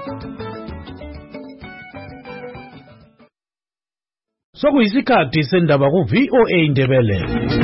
Sokuyisikhathi sendaba ku VOA Indebele.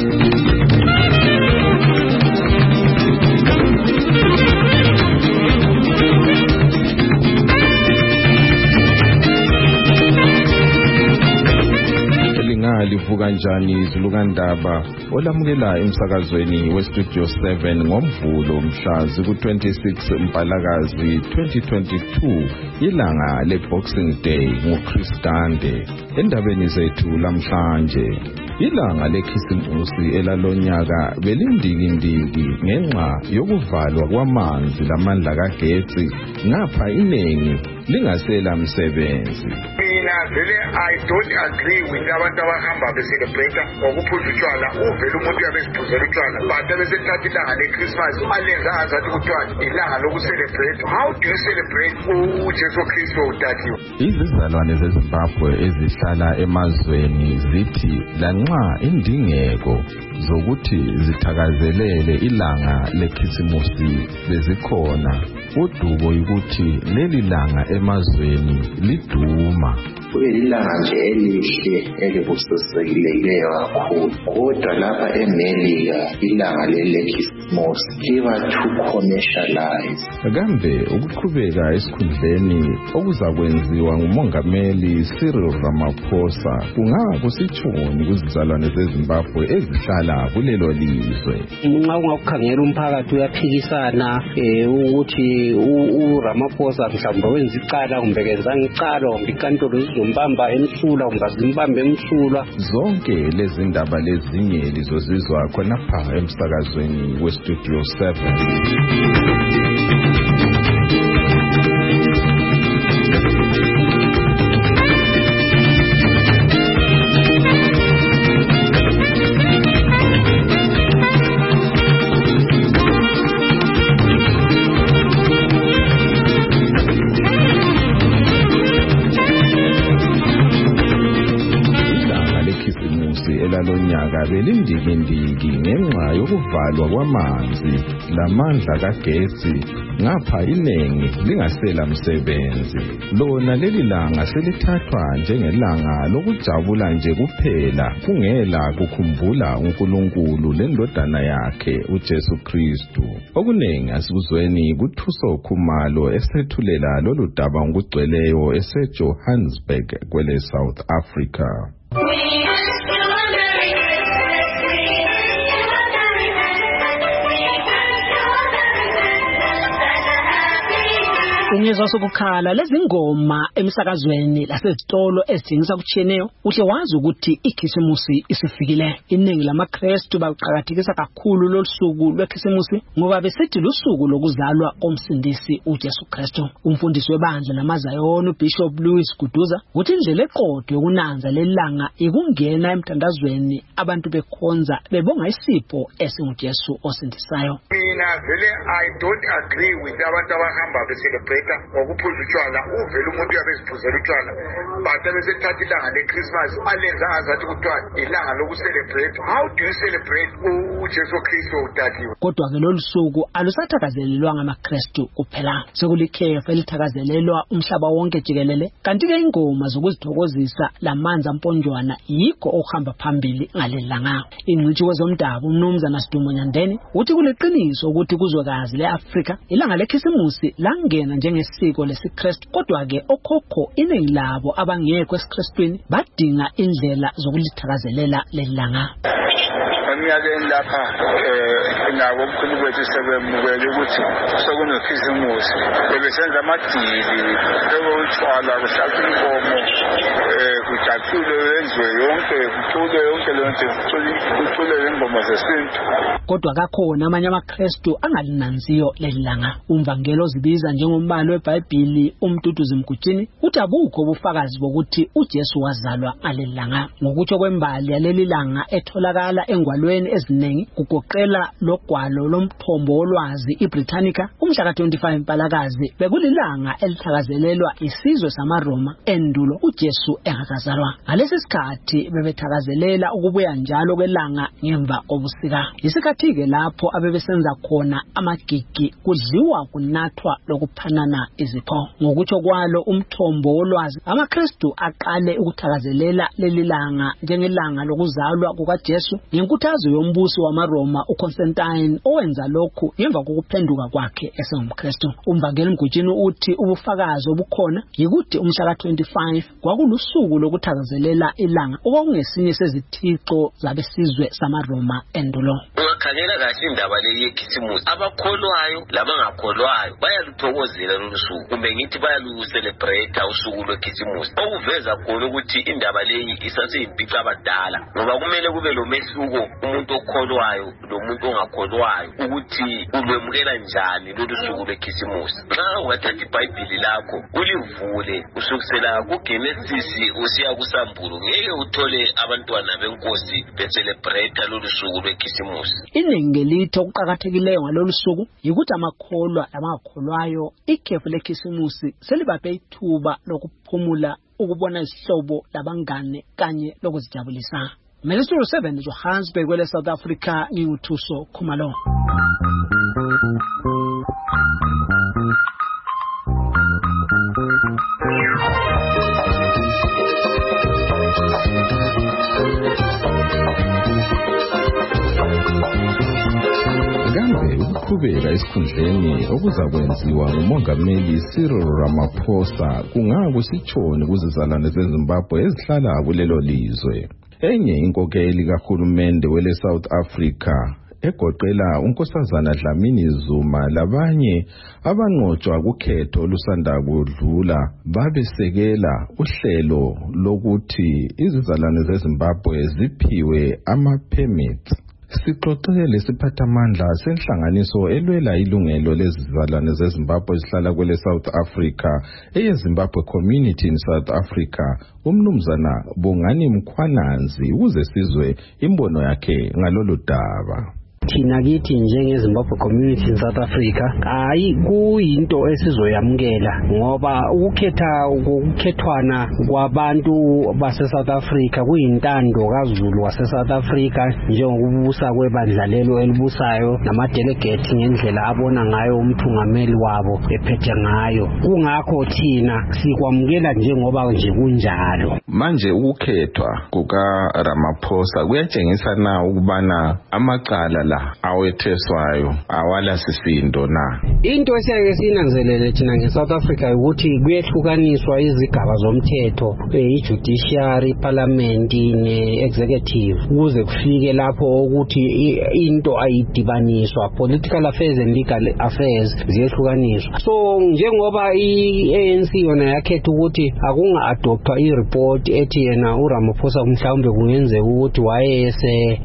Livuka njani izulukandaba olamukela emsakazweni westudio 7 ngomvulo mhla ziku-26 Mpalakazi 2022 ilanga le-Boxing Day nguKhristande. Endabeni zethu lamhlanje, ilanga lekhisimusi elalonyaka belindikindiki ngenxa yokuvalwa kwamanzi lamandla kagetsi ngapha iningi lingasela msebenzi. I don't agree with abantu abahamba beselebrate ngokuphuza utshwala. Uvela umuntu uyabesiphuzela utshwala but abesethatha ilanga leChristmas alenza azathi kuthiwa ilanga lokucelebrate. How do you celebrate uJesu Kristu udatiwe? Izizalwane zeZimbabwe ezihlala emazweni zithi lanxa indingeko zokuthi zithakazelele ilanga lekhisimusi bezikhona, udubo ukuthi leli langa emazweni liduma. Ilanga nje elihle elibusisekileyo kakhulu, kodwa lapha eMelika ilanga lekhisimusi liba to commercialize. Kambe ukuqhubeka esikhundleni okuzakwenziwa nguMongameli Cyril Ramaphosa kungaba kusitshoni kuzizalwane zeZimbabwe ezihlala kulelo lizwe? Nxa ungakukhangela umphakathi uyaphikisana ukuthi uRamaphosa mhlawumbe wenza icala kumbe kenzanga icala kumbe inkantolo zizombamba emsulwa kumbe zimbambe emsulwa. Zonke lezi ndaba lezinye lizozizwa khonapha emsakazweni westudio 7. Elalonyaka belindikindiki ngenxa yokuvalwa kwamanzi lamandla kagetsi ngapha iningi lingasela msebenzi. Lona leli langa selithathwa njengelanga lokujabula nje kuphela kungela kukhumbula uNkulunkulu lendodana yakhe uJesu Kristu. Okuningi asikuzweni kuThuso Khumalo esethulela lolu daba ngokugcweleyo eseJohannesburg kwele South Africa. Ungezwa sokukhala lezingoma emsakazweni lasezitolo ezithengisa kutshiyeneyo, uhle wazi ukuthi ikhisimusi isifikile. Iningi lamaKristu baqhakathekisa kakhulu losuku lwekhisimusi ngoba besithi lusuku lokuzalwa komsindisi uJesu Kristu. Umfundisi webandla lamaZayoni uBishop Louis Guduza uthi indlela eqotho yokunanza lelanga ikungena emthandazweni abantu bekhonza bebonga isipho esinguJesu osindisayo. I don't agree with abantu abahamba beselebrate ngokuphuza utshwala. Uvela umuntu uyabesiphuzela utshwala but abesethatha ilanga leChristmas alenza azathi kuthiwa ilanga lokucelebrate. How do you celebrate uJesu Kristu udatiwe? Kodwa ke lolu suku alusathakazelelwa ngamaKristu kuphela, sekulikhefa elithakazelelwa umhlaba wonke jikelele. Kanti ke ingoma zokuzithokozisa lamanzi amponjwana yikho okuhamba phambili ngalelanga. Ingcitshi wezomdabu uMnumzana Sidumo Nyandeni uthi kuleqiniso ukuthi kuzwekazi leAfrika ilanga lekhisimusi langena njengesiko lesiKristu, kodwa ke okhokho iningi labo abangekho esiKristwini badinga indlela zokulithakazelela lelanga. Eminyakeni lapha nabo obukhulu bethu sebemukele ukuthi sekunekhisimusi, bebesenza amadili, bekutshwala, kuhlatshwe inkomo, kujatshulwe, yenziwe yonke, kuculwe yonke lento, kuculwe ingoma zesintu. Kodwa kakhona amanye amaKristu angalinanziyo lelanga. Umvangelo zibiza njengombhalo weBhayibhili uMduduzi Mgujini uthi abukho ubufakazi bokuthi uJesu wazalwa ngalelanga. Ngokutsho kwembali yaleli langa etholakala engwalweni ezigabeni eziningi kugoqela logwalo lomthombo wolwazi iBritannica umhla ka-25 Mpalakazi bekulilanga elithakazelelwa isizwe samaRoma endulo uJesu engakazalwa. Ngalesi sikhathi bebethakazelela ukubuya njalo kwelanga ngemva kobusika. Isikhathi-ke lapho abebesenza khona amagigi kudliwa kunathwa lokuphanana izipho. Ngokutsho kwalo umthombo wolwazi amaKristu aqale ukuthakazelela leli langa njengelanga lokuzalwa kukaJesu ngenkuthazo yombusi wamaRoma uConstantine owenza lokhu ngemva kokuphenduka kwakhe esengumKristu. Umvangeli Mgutshini uthi ubufakazi obukhona yikuthi umhla ka-25 kwakulusuku lokuthakazelela ilanga okwakungesinye sezithixo zabesizwe samaRoma endulo. Ungakhangela kahle indaba le yekhisimusi abakholwayo labangakholwayo bayaluthokozela lolu suku kumbe ngithi bayaluselebrate usuku lwekhisimusi okuveza khona ukuthi indaba leyi isaseyimpica abadala ngoba kumele kube lo mehluko umuntu okholwayo lomuntu ongakholwayo ukuthi ulwemukela njani lolu suku lwekhisimusi. Nxa ungathatha iBhayibhili lakho ulivule usukusela kuGenesis usiya kuSambulo ngeke uthole abantwana benkosi becelebrate lolu suku lwekhisimusi. Iningi lithi okuqakathekileyo ngalolu suku yikuthi amakholwa labangakholwayo ikhefu lekhisimusi selibaphe ithuba lokuphumula ukubona isihlobo labangane kanye lokuzijabulisa. Melisuru 7 Johannesburg kwele South Africa nginguthuso Khumalo. Ukuqhubeka esikhundleni okuzakwenziwa nguMongameli Cyril Ramaphosa kungakusitshoni kuzizalwane zeZimbabwe ezihlala kulelo lizwe. Enye inkokeli kahulumende wele South Africa egoqela unkosazana Dlamini Zuma labanye abanqotshwa kukhetho olusanda kudlula babesekela uhlelo lokuthi izizalwane zeZimbabwe ziphiwe ama-permits. Sixoxele siphathamandla senhlanganiso elwela ilungelo lezizalwane zeZimbabwe ezihlala kwele South Africa eyeZimbabwe Community in South Africa umnumzana Bongani Mkhwananzi ukuze sizwe imbono yakhe ngalolu daba. Thina kithi njengeZimbabwe Community in South Africa hayi kuyinto esizoyamukela ngoba ukukhethwana kwabantu base South Africa kuyintando kaZulu wase South Africa njengokubusa kwebandla lelo elibusayo nama-delegate ngendlela abona ngayo umthungameli wabo ephethe ngayo. Kungakho thina sikwamukela njengoba nje kunjalo. Manje ukukhethwa kuka Ramaphosa kuyatshengisa na ukubana amacala la awetheswayo awala sisindo na? Into esiyake sinanzelele thina ngeSouth Africa ukuthi kuyehlukaniswa izigaba zomthetho i-judiciary, parliament ne-executive ukuze kufike lapho ukuthi into ayidibaniswa, political affairs and legal affairs ziyehlukaniswa. So njengoba i-ANC yona yakhetha ukuthi akunga-adoptwa i-report ethi yena uRamaphosa mhlawumbe kungenzeka ukuthi wayese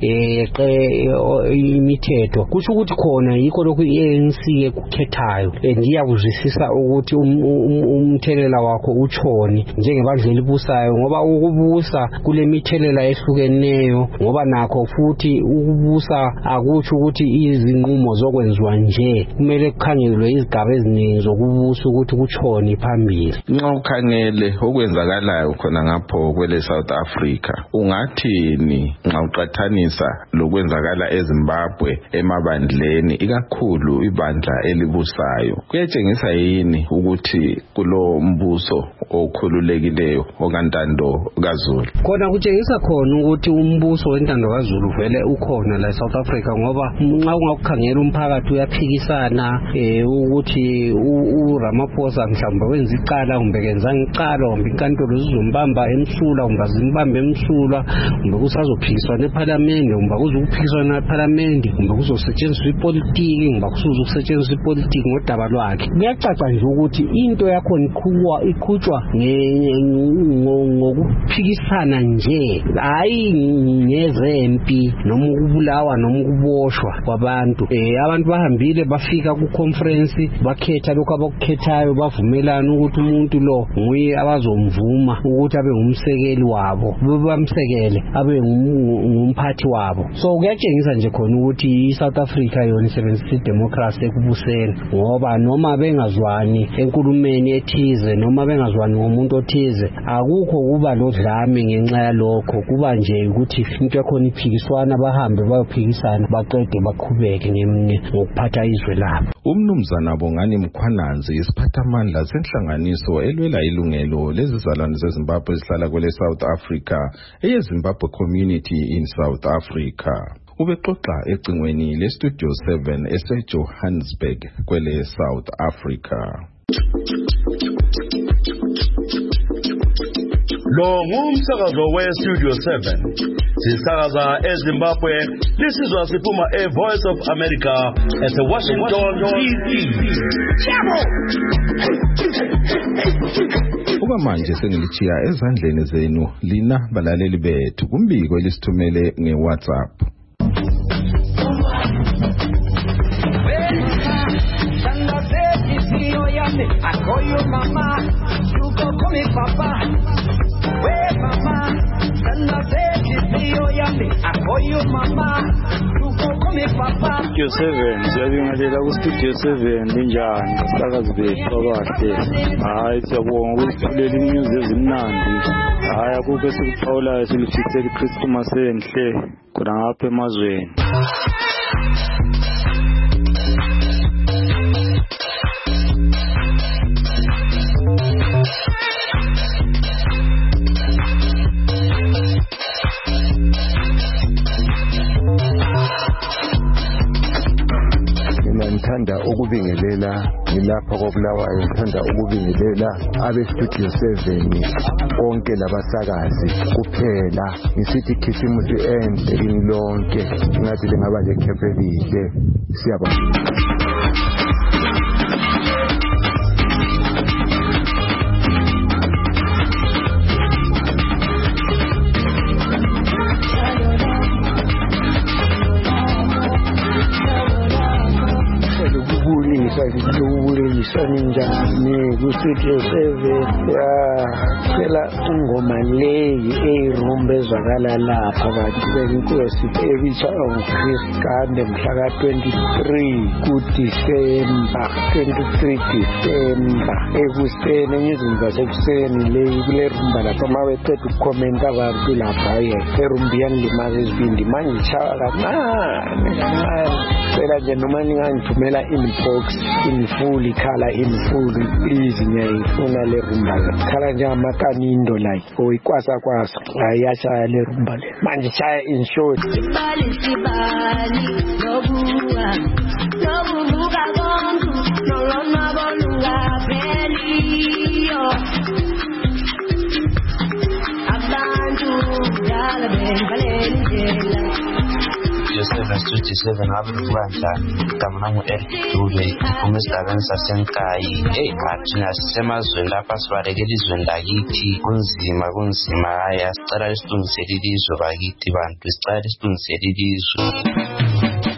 imithetho kusho ukuthi khona yikho lokhu i-ANC ekukhethayo ngiyakuzwisisa ukuthi umthelela wakho utshoni njengebandla elibusayo ngoba ukubusa kule mithelela ehlukeneyo ngoba nakho futhi ukubusa akutsho ukuthi izinqumo zokwenziwa nje kumele kukhangelwe izigaba eziningi zokubusa ukuthi kutshoni phambili. Nxa ukhangele okwenzakalayo khona ngapho kwele South Africa ungathini nxa uqathanisa lokwenzakala eZimbabwe emabandleni ikakhulu ibandla elibusayo? Kuyatshengisa yini ukuthi kulo mbuso okhululekileyo okantando kaZulu? Khona kutshengisa khona ukuthi umbuso wentando kaZulu vele ukhona la South Africa ngoba nxa ungakukhangela umphakathi uyaphikisana ukuthi uRamaphosa mhlawumbe wenza icala kumbe kenza ngicala kumbe inkantolo zizombamba emsula kumbe zimbambe emsula kumbe kusazophikiswa neParliament kumbe kuzokuphikiswa neParliament uhulumende kumbe kuzosetshenziswa ipolitiki ngoba kusuzokusetshenziswa ipolitiki ngodaba lwakhe. Kuyacaca nje ukuthi into yakho ikhutshwa ngokuphikisana nje, hayi ngezempi noma ukubulawa noma ukuboshwa kwabantu. Abantu bahambile bafika ku conference bakhetha lokho abakukhethayo, bavumelana ukuthi umuntu lo nguye abazomvuma ukuthi abe ngumsekeli wabo, bamsekele abe ngumphathi wabo. So kuyatshengisa nje khona ukuthi iSouth Africa yona isebenzisa idemocracy ekubuseni, ngoba noma bengazwani enkulumeni ethize noma bengazwani ngomuntu othize, akukho kuba lodlame ngenxa yalokho. Kuba nje ukuthi into yakhona iphikiswana, bahambe bayophikisana baqede baqhubeke ngokuphatha izwe labo. Umnumzana Bongani Mkhwananzi isiphathamandla senhlanganiso elwela ilungelo lezizalwane zeZimbabwe ezihlala kwele South Africa eyeZimbabwe Community in South Africa. Ubexoxa ecingweni leStudio 7 eseJohannesburg kwele South Africa. Lo ngumsakazo weStudio 7 sisakaza eZimbabwe. Lisizwa siphuma eVoice of America eseWashington DC. Okwamanje sengilichiya ezandleni zenu lina balaleli bethu kumbiko elisithumele ngeWhatsApp. I call you mama, you go call me papa. Wait mama, Sanda said it's me oh yummy. I call you mama, you go call me papa. Studio 7, siyabingelela ku Studio 7 linjani sakazi bethu abahle. Hayi siyabonga ukuthulela inews ezimnandi. Hayi akukho esikuphawulayo silifisela iChristmas enhle khona ngapha emazweni. Ngithanda ukubingelela ngilapha koBulawayo, ngithanda ukubingelela abeStudio 7 konke labasakazi kuphela. Ngisithi khisimusi enhle kini lonke, ngathi lengaba lekhephelile. Siyabonga. Njani kuStudio 7 phela ingoma leyi eyirumba ezwakala lapha bathi benkosi ebitshwa nguChris Kande mhla ka-23 kuDisemba 23 Disemba ekuseni enyizini zasekuseni leyi kule rumba lapha mabethetha ukukhomenta abantu lapha erumbiyani limazi ezibindi manje itshaya kancane phela nje noma ningangithumela inbox full ikhala full please ngiyayifuna le rumba khala njengamakanindo like oyikwasa kwasa ayashaya le rumba le manje chaya in short sibali nobuwa nobubuka konke nolona bolunga pheliyo abantu dala bengalendela Studio 7 ngabuka njani kamnamo Dube uMr Sasenkai athina sisemazweni lapha sibalekela izweni lakithi kunzima haya sicela isilungisele ilizwe bakithi bantu sicela isilungisele ilizwe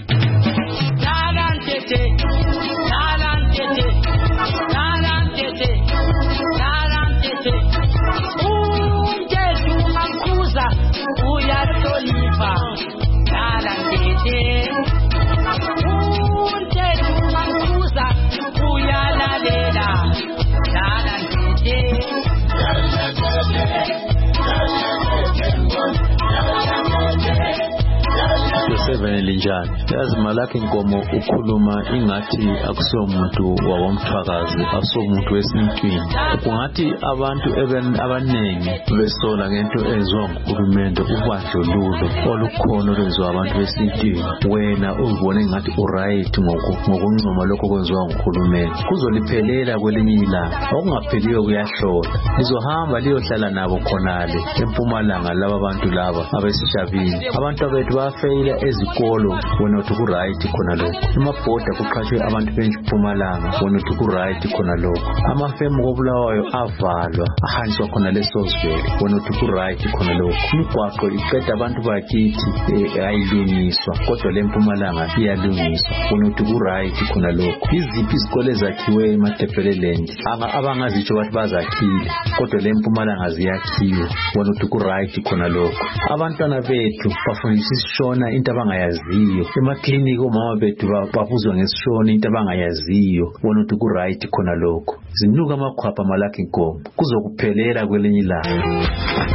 linjani yazi Malaki Nkomo ukhuluma ingathi akusomuntu wabomthwakazi akusomuntu wesintwini kungathi abantu abanengi besola ngento enziwa nguhulumende ubandlululo olukhona olwenziwa abantu besintwini wena ubone ngathi uright ngokuncoma lokho kwenziwa nguhulumende kuzoliphelela kwelinye ilanga okungapheliyo kuyahlola lizohamba liyohlala nabo khonale eMpumalanga laba bantu laba abesishabini abantu bethu bafeyila izikolo wena uthi ku-right khona lokho. Amabhoda kuqhatshwe abantu bentshumalanga wena uthi ku-right khona lokho. Amafemu koBulawayo avalwa ahanjiswa khona leSosville wena uthi ku-right khona lokho. Imigwaqo iqeda abantu bakithi ayilungiswa kodwa le Mpumalanga iyalungiswa wena uthi ku-right khona lokho. Iziphi izikole ezakhiwe eMadebeleland abangazitsho bathi bazakhile kodwa le Mpumalanga ziyakhiwa wena uthi ku-right khona lokho. Abantwana bethu bafundisa isishona into abangayaziyo. Emakliniki omama bethu babuzwa ngesishona into abangayaziyo wena uthi ku-right khona lokho. Zinuka amakhwapha malakha inkomo kuzokuphelela kwelinye ilanga.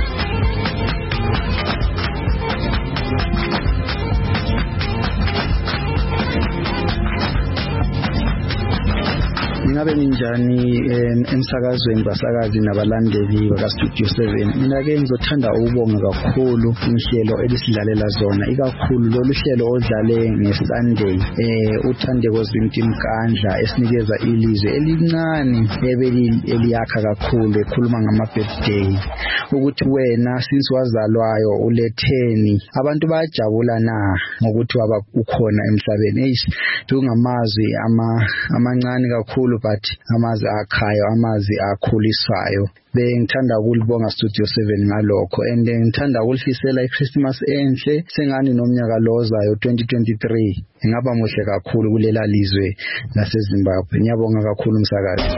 Ingabe minjani emsakazweni basakazi nabalandeli bakaStudio 7. Mina ke ngizothanda ukubonga kakhulu inhlelo elisidlalela zona, ikakhulu lolu hlelo odlale ngeSunday uThandeko Zimtimkandla esinikeza ilizwe elincane eliyakha kakhulu ekhuluma ngama-birthday ukuthi wena since wazalwayo uletheni. Abantu bayajabula na ngokuthi ukhona emhlabeni. Tungamazwi amancane kakhulu but amazwi akhayo, amazwi akhulisayo. Bengithanda ukulibonga Studio 7 ngalokho and ngithanda ukulifisela iChristmas enhle sengani nomnyaka lozayo 2023 ingaba muhle kakhulu kulela lizwe laseZimbabwe. Ngiyabonga kakhulu umsakazi.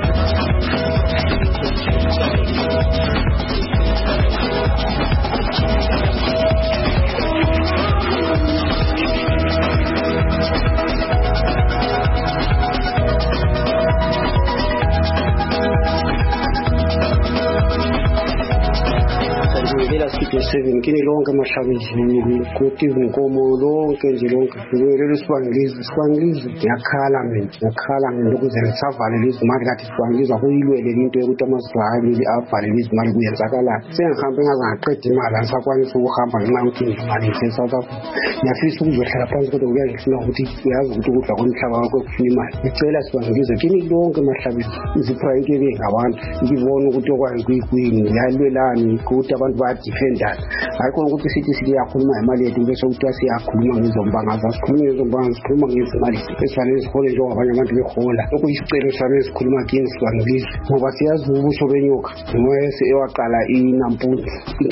Studio 7 kini lonke mahlabezini kuti inkomo lonke nje lonke ngiyelele sibangilize ngiyakhala mina ukuze ngisavale lezimali kathi sibangiliza kuyilwele into yokuthi amasibhali avale lezimali kuyenzakala sengihambe ngazaqeda imali angisakwanisa ukuhamba ngenxa yokuthi imali eSouth Africa. Ngiyafisa ukuzohlala phansi kodwa kuyangifuna ukuthi uyazi ukuthi ukudla komhlaba wakho kufuna imali. Ngicela sibangilize kini lonke mahlabezini iziphrayike ngabantu ngibona ukuthi okwazi kuyini yalwelani ukuthi abantu bayadefendana. Ayikho ukuthi sithi yakhuluma imali yethu bese ukuthi siyakhuluma ngezombanga sikhuluma ngezimali esifanele sikhole njengabanye abantu behola. Okuyisicelo sami esikhuluma kini sibangilize ngoba siyazi ubuso benyoka ngoyese ewaqala iNampula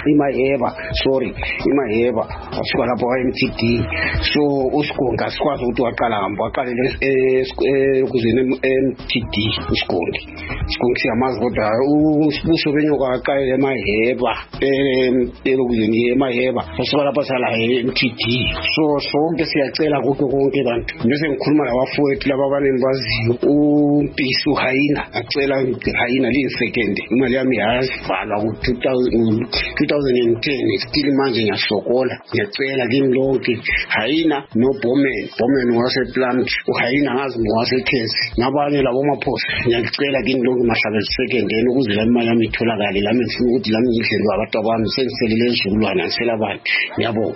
imayeba asuka lapho eMTD. So uSigonga sikwazi ukuthi waqalele kuzene eMTD uSigonga siyamazi kodwa ubuso benyoka waqalele emayeba elokuzeni emayeba asuka lapho sala eMTD. So sonke siyacela kuko konke abantu bese ngikhuluma labafowethu laba abanembaziyo uMpisi uHayina acela uHayina second imali yami yazivalwa ku-2010 still manje ngiyasokola. Ngiyacela kimi lonke Hayina no Bomen waseplant uHayina ngazi ngowasekhesi nabanye labo maphosa. Ngiyacela kimi lonke mahlabezi second ukuze la imali yami itholakale lami ngifuna ukuthi lami ngidlelwe abantu abami sengiselele izizukulwana ngisela abantu. Ngiyabonga.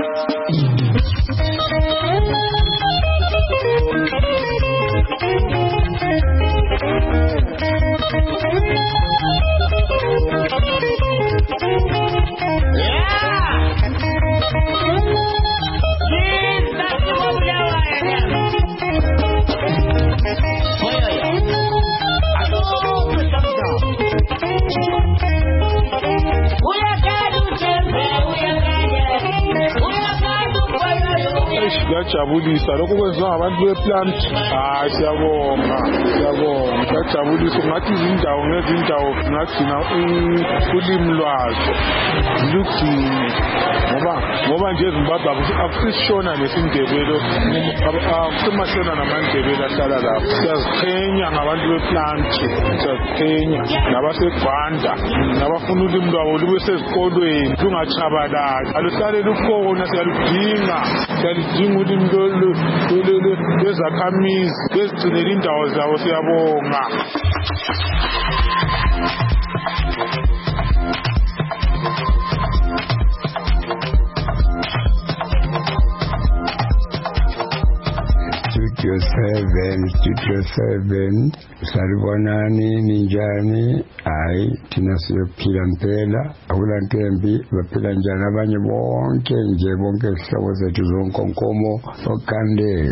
Kuyajabulisa lokho kwenziwa ngabantu beplant. Siyabonga kuyajabulisa. Ngathi izindawo ngezindawo ngagcina ulimi lwazo lugcine ngoba nje eZimbabwe akusishona nesindebelo akusemashona namandebelo ahlala lapho. Siyaziqhenya ngabantu beplant, siyaziqhenya nabaseGwanda nabafuna ulimi lwabo lube sezikolweni lungatshabalali aluhlale lukhona. Siyaludinga ulimi lwezakhamizi bezigcinela indawo zabo. Siyabonga. Studio Studio 7 salibonani ninjani hayi thina siyophila impela akulantembi baphila njani abanye bonke nje bonke isihlobo zethu zonkonkomo okande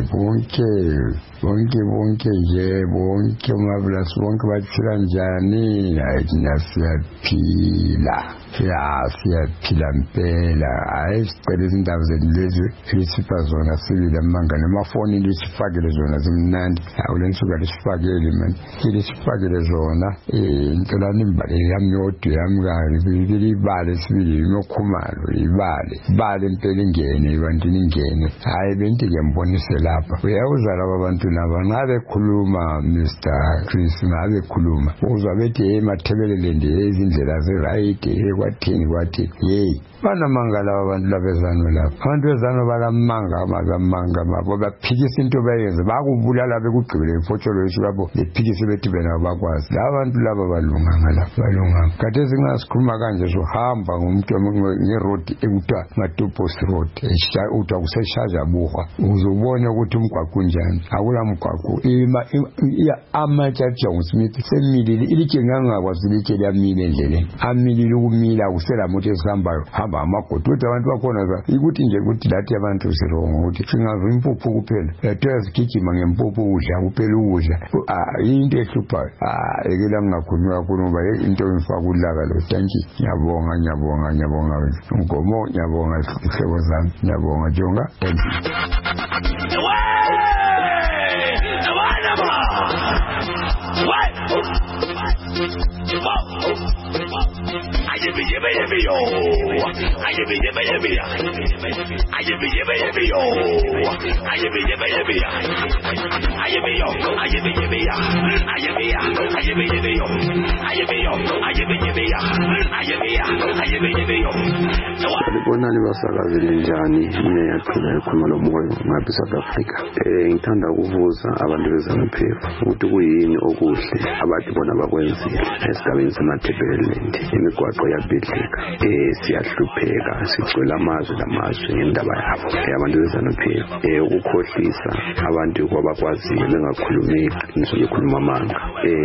bonke nje bonke umabulasi bonke baphila njani hayi thina siyaphila siyaphila impela hayi sicela izindaba zethu lezi esipha zona sibile amanga namafoni lisifakele zona zimnandi awulensuka lisifakele man lisifakele zona inhlolani imbali yami yodwa yami kali ibale sibili nokhumalo ibale impela ingene ibantwini ingene hayi benti ke mbonise lapha uyawuzala abantu laba ngabe khuluma Mr. Chris ngabe khuluma uzwa bethi emathebelele nje izindlela ze right kwathi hey bana mangala abantu labezano lapha abantu bezano balamanga babo baphikisa into bayenze bakubulala bekugqibele imfotsholo yesibabo lephikise bethi bena bakwazi labantu laba balunga kade singasikhuluma kanje sohamba ngomuntu ngeroad ekuthiwa Matopost Road utha kuseshaja buhwa uzobona ukuthi umgwaqo unjani akula mgwaqo amatsha John Smith semilile ilike ngangakwazi ilike lamile endleleni amilile ukumila kusela moto esihambayo hamba amagodo ukuthi abantu bakhona ukuthi nje ukuthi lathi abantu sirongo ukuthi singava impuphu kuphela yathi sigijima ngempuphu udla kuphela ukudla into ehluphayo ekela ngingakhuluma kakhulu ngoba into emfaka ulaka lo thanki ngiyabonga Ngomo ngiyabonga ihlobo zami ngiyabonga Jonga Salibonani basakazile njani niyaphila ekhuluma lomoya ngapha South Africa ngithanda ukuvuza abantu bezamphefu ukuthi kuyini okuhle abantu bona bakwenzile esigabeni semathebeleland imigwaqo yabhidlika siyahlupheka sicwela amazwe ngendaba yabo abantu bezamphefu ukukhohlisa abantu kwabakwaziyo bengakhulumeki nisokukhuluma amanga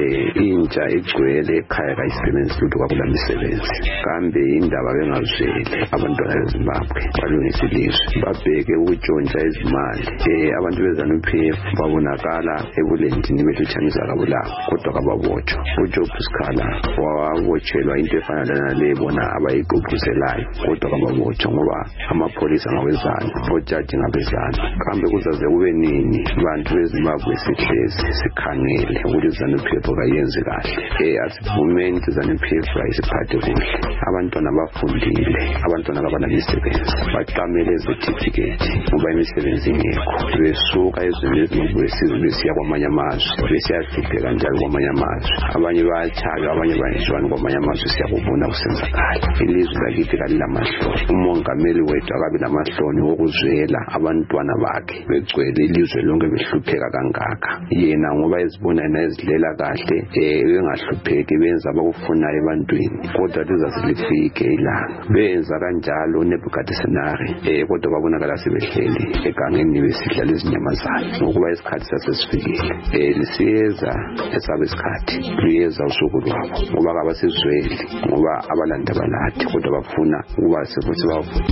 intsha igcwele ekhaya kayisebenzi lutho kwakula misebenzi kambe indaba bengazweli abantwana beZimbabwe balungisa ilizwe babheke ukutshontsha izimali abantu bezamphefu babonakala ebulendini behluthanisa kabulabo kodwa kababotshwa uJob Sikhala wabotshelwa into efana nale bona abayigqugquzelayo kodwa kababotshwa ngoba amapholisa ngawezana ojaji ngabezana kambe kuzaze kube nini abantu beZimbabwe sihlezi sikhangele ukuthi iZANU-PF kayenzi kahle asivumeni iZANU-PF ayisiphathe kuhle abantwana bafundile abantwana abanemisebenzi baqamele certificate ngoba imisebenzi ingekho besuka ezweni leZimbabwe besiya kwamanye amazwe besiyahlupheka njalo kwamanye amazwe abanye bayathaka abanye bayishwana kwamanye amazwe siyakubona kusenzakala ilizwe lakithi kalilamahloni umongameli wethu akabi lamahloni wokuzwela abantwana bakhe begcwele ilizwe lonke behlupheka kangaka yena ngoba ezibona nezidlela kahle bengahlupheki benza abakufunayo ebantwini kodwa lizazilifike ilanga benza kanjalo Nebukadnezari kodwa babonakala sebehleli egangeni besidlala izinyamazana ngokuba isikhathi sasesifikile lisiyeza esabe isikhathi liyeza usuku lwabo ngoba kabasizweli ngoba abalanda balathi kodwa bafuna ukuba sefuthi bavu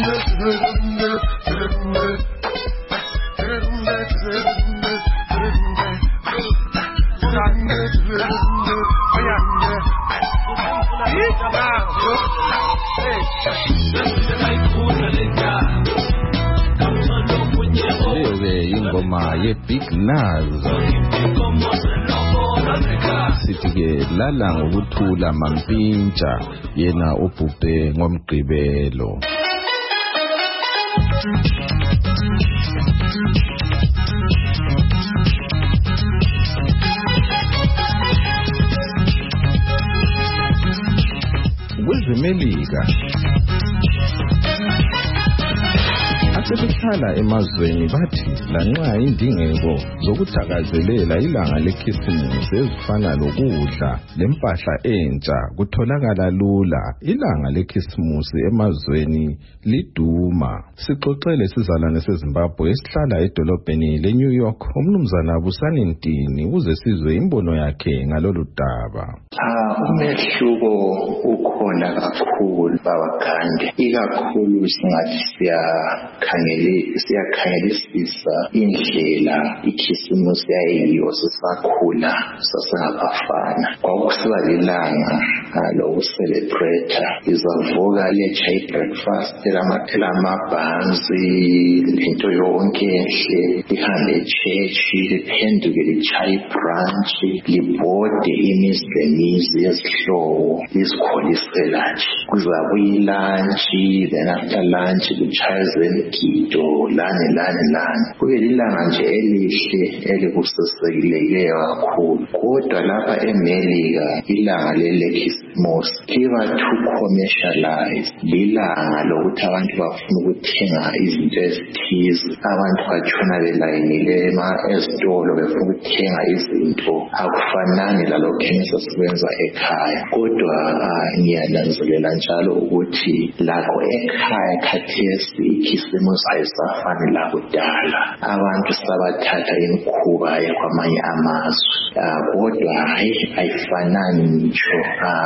ingoma ye-Big Nuz sithi-ke lala ngokuthula mampintsha yena ubhubhe ngoMgqibelo. KwezeMelika asebehlala emazweni bathi lanxa indingeko zokuthakazelela ilanga lekhisimusi ezifana lokudla lempahla entsha kutholakala lula, ilanga lekhisimusi emazweni liduma. Sixoxele sizalwane seZimbabwe esihlala edolobheni leNew York umnumzana Busani Ntini uze sizwe imbono yakhe ngalolu daba. Umehluko ukhona kakhulu babagande, ikakhulu singathi siyakhangelisisa indlela ikhisimusi yayiyo sisakhula sasingabafana. Kwakusiba lilanga lokucelebrate, izavuka letsha i-breakfast elamabhanzi lento yonke enhle, lihambe echechi liphenduke lichaye ibrunch libhode imizi lemizi yezihlobo lizikholisela nje. Kuzabuya ilunch, then after lunch kuchaywe igido lani kube lilanga nje elihle elikusesekile kakhulu. Kodwa lapha eMelika ilanga lekhisimusi liba too commercialized, lilanga lokuthi abantu bafuna ukuthenga izinto ezithize, abantu batshona belayinile ezitolo befuna ukuthenga izinto akufanani lalokho esikwenza ekhaya. Kodwa ngiyananzelela njalo ukuthi lakho ekhaya khathesi ikhisimusi ayisafani lakudala, abantu sabathatha imikhuba yakwamanye amazwe, kodwa ayifanani ngitsho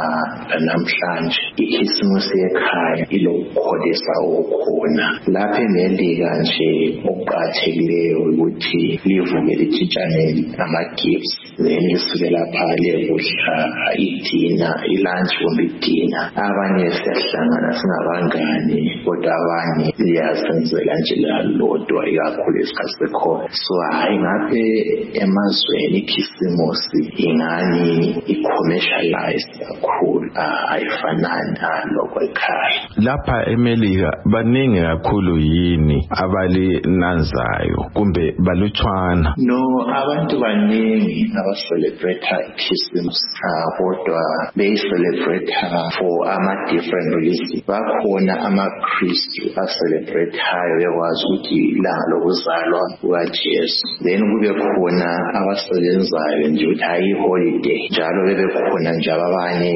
namhlanje. Ikhisimusi ekhaya ilokukholisa okukhona. Lapha eMelika nje okuqakathekileyo ukuthi livuke litshintshane ama-gifts, then lisuke lapha lekudla idina, ilunch kumbe idina. Abanye siyahlangana singabangani, kodwa abanye liyasenzela nje lalodwa ikakhulu isikhathi sekhona. So hayi ngaphe emazweni ikhisimusi ingani i-commercialized kakhulu, ayifanani lokho ekhaya. Lapha eMelika baningi kakhulu yini abalinanzayo kumbe balutshwana? No, abantu baningi abacelebrate ikhisimusi, kodwa beyicelebrate for ama-different reasons. Bakhona amaKristu acelebrate-ayo bekwazi ukuthi ilanga lokuzalwa kukaJesu. Then kube khona abasebenzayo nje ukuthi hayi holiday, njalo bebekhona nje abanye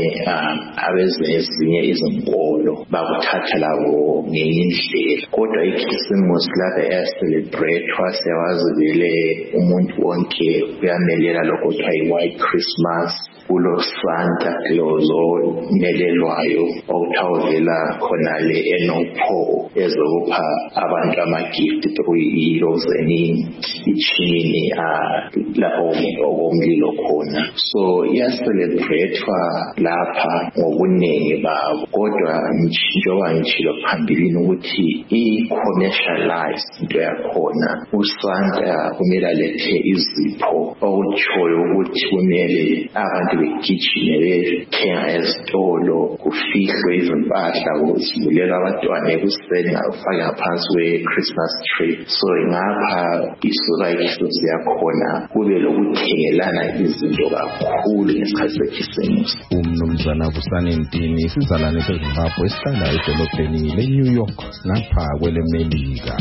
abezinye izinkolo bakuthatha labo ngenye indlela. Kodwa ikhisimusi lapha iyacelebrate-wa, siyawazi vele umuntu wonke uyamelela lokho kuthiwa yi-White Christmas. Kulo Santa Claus omelelwayo okuthiwa khonale enopho ezokupha abantu ama-gift through iy'lozeni ichini lapho okomlilo khona. So iyacelebrate-wa lapha ngobuningi babo, kodwa njengoba ngitshilo phambilini ukuthi i-commercialized into yakhona. USanta kumele alethe izipho okutshoyo ukuthi kumele abantu begijime bethenga ezitolo, kufihlwe izimpahla, kuvulelwa abantwana ekuseni ngafaka ngaphansi kwe-Christmas tree. So ngapha isuka ikhisimusi yakhona kube lokuthengelana izinto kakhulu ngesikhathi sekhisimusi. Umnumzana Busani Ntini sizalwane seZimbabwe esihlala edolobheni leNew York ngapha kweleMelika.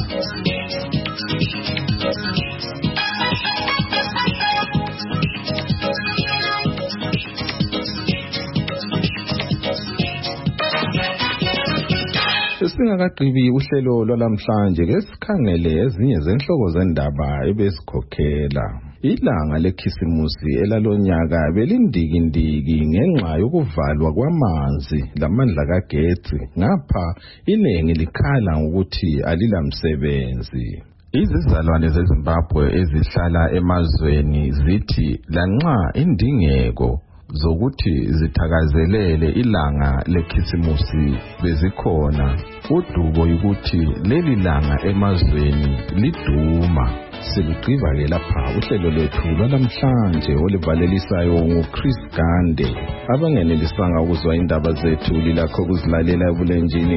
Singakagqibi uhlelo lwalamhlanje ke sikhangele ezinye zenhloko zendaba ebesikhokhela. ilanga lekhisimusi elalonyaka belindikindiki ngenxa yokuvalwa kwamanzi lamandla kagetsi ngapha iningi likhala ukuthi alilamsebenzi. Izizalwane zeZimbabwe ezihlala emazweni zithi lanxa indingeko zokuthi zithakazelele ilanga lekhisimusi bezikhona, udubo ukuthi leli langa emazweni liduma. Silugqiba-ke lapha uhlelo lwethu lwalamhlanje olivalelisayo nguChris Gande. Abangenelisanga ukuzwa indaba zethu lilakho ukuzilalela ebulenjini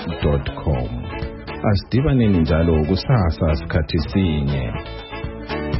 ku www.voaindebele.com. Asidibaneni njalo kusasa sikhathi sinye.